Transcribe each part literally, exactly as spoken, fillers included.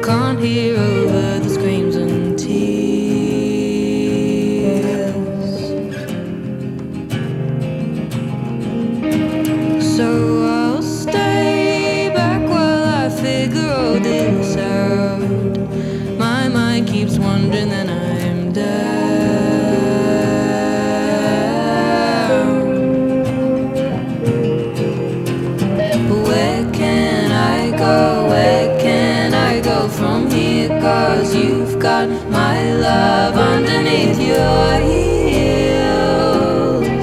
can't hear over the screams and tears. So I'll stay back while I figure all this out. My mind keeps wandering and I'm down. Where can I go? Where can I go from here? 'Cause you've got my love underneath your heels.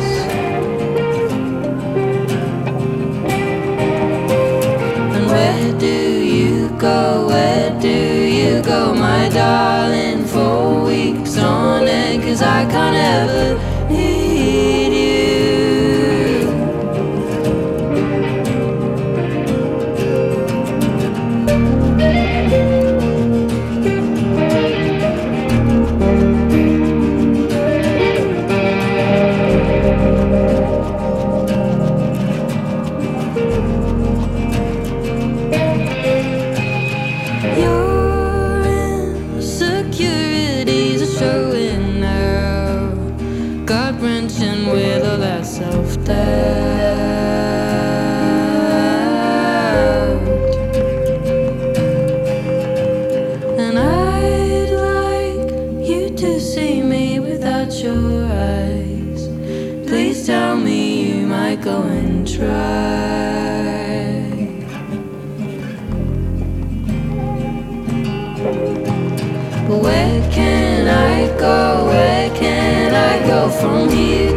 And where do you go? Where do you go, my darling? For weeks on end, 'cause I can't ever need you. Your insecurities are showing now, gut-wrenching with all that self-doubt. And I'd like you to see me without your eyes. Please tell me you might go and try. But where can I go? Where can I go from here?